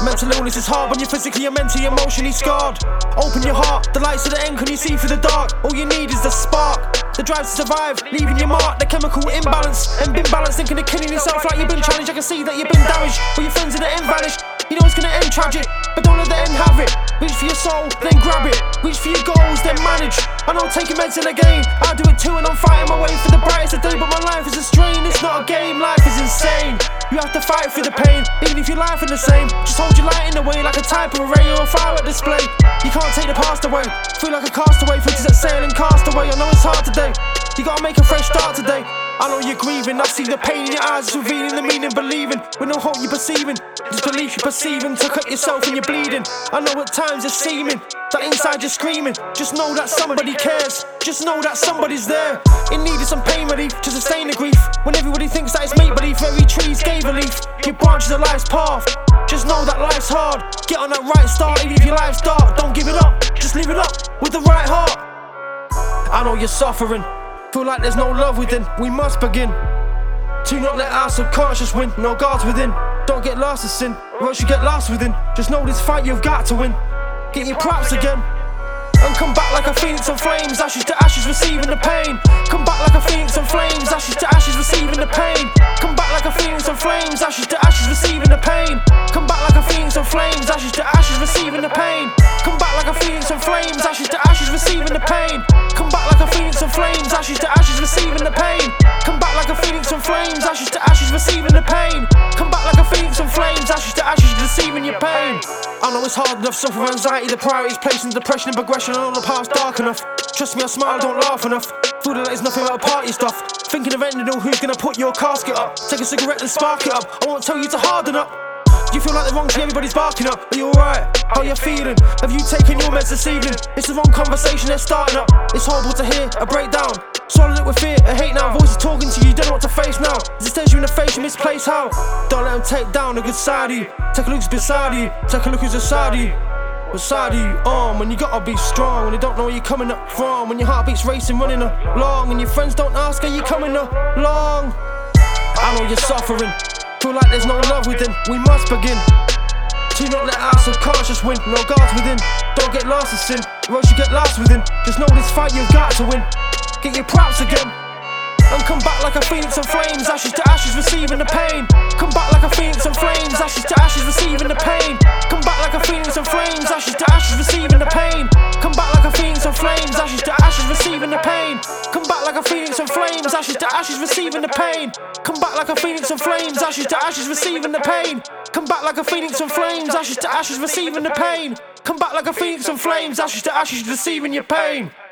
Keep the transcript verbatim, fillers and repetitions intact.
Mental illness is hard when you're physically and mentally, emotionally scarred. Open your heart, the lights at the end, can you see through the dark? All you need is the spark, the drive to survive, leaving your mark. The chemical imbalance, and been balanced, thinking of killing yourself like you've been challenged. I can see that you've been damaged, but your friends in the end vanish. You know it's gonna end tragic, but don't let the end have it. Reach for your soul, then grab it. Reach for your goals, then manage. I know taking meds in a game, I do it too, and I'm fighting my way for the brightest of day. But my life is a strain, it's not a game, life is insane. You have to fight through the pain, even if your life ain't the same. Just hold your light in the way like a type of array or a firework display. You can't take the past away, feel like a castaway, footage that sailing cast away. I know it's hard today, you gotta make a fresh start today. I know you're grieving, I see the pain in your eyes, it's revealing the meaning, believing. With no hope you're perceiving, just belief you're perceiving. To cut yourself and you're bleeding. I know at times it's seeming that inside you're screaming. Just know that somebody cares, just know that somebody's there. In need of some pain relief to sustain the grief. When everybody thinks that it's make-believe, every tree's gave a leaf. Your branches of life's path, just know that life's hard. Get on that right start, even if your life's dark. Don't give it up, just live it up with the right heart. I know you're suffering, feel like there's no love within. We must begin to not let our subconscious win. No guards within, don't get lost in sin, or else you get lost within. Just know this fight you've got to win. Get your props again, and come back like a phoenix in flames. Ashes to ashes, receiving the pain. Come back like a phoenix in flames. Ashes to ashes, receiving the pain. Come back like a phoenix in flames. Ashes to ashes, receiving the pain. Come back like a phoenix in flames. Ashes to ashes, receiving the pain. Come back like a phoenix in flames. Ashes to ashes, receiving the pain. Come back like a phoenix in flames. Ashes to ashes, receiving the pain. Come back like a phoenix in flames. Ashes to ashes, receiving the pain. Come back like a phoenix in flames. Ashes to ashes, receiving your pain. I know it's hard enough, suffer anxiety, the priorities placed in depression and progression. I know the past dark enough. Trust me, I smile, don't laugh enough. Feel that it's nothing but party stuff. Thinking of ending all, who's gonna put your casket up? Take a cigarette and spark it up. I won't tell you to harden up. You feel like the wrong tree, everybody's barking up. Are you alright? How you feeling? Have you taken your meds this evening? It's the wrong conversation, they're starting up. It's horrible to hear a breakdown. Swallowed it with fear, a hate now. Voices talking to you, you don't know what to face now. As it stares you in the face, you misplace how. Don't let them take down a good side of you. Take a look who's beside you. Take a look who's aside of you. What side are you on? When you gotta be strong, when you don't know where you're coming up from. When your heartbeat's racing, running along, and your friends don't ask, are you coming along? I know you're suffering, feel like there's no love within. We must begin to not let our subconscious win. No guards within, don't get lost in sin, or else you get lost within. Just know this fight you've got to win. Get your props again, and come back like a phoenix in flames. Ashes to ashes, receiving the pain. Come back like a phoenix in flames. Ashes to ashes, receiving the pain. Come back like a phoenix in flames. Ashes to ashes, receiving the pain. Come back like a phoenix in flames. Ashes to ashes, receiving the pain. Come back like a phoenix in flames. Ashes to ashes, receiving the pain. Come back like a phoenix in flames. Ashes to ashes, receiving the pain. Come back like a phoenix in flames. Ashes to ashes, receiving the pain. Come back like a phoenix in flames. Ashes to ashes, receiving your pain.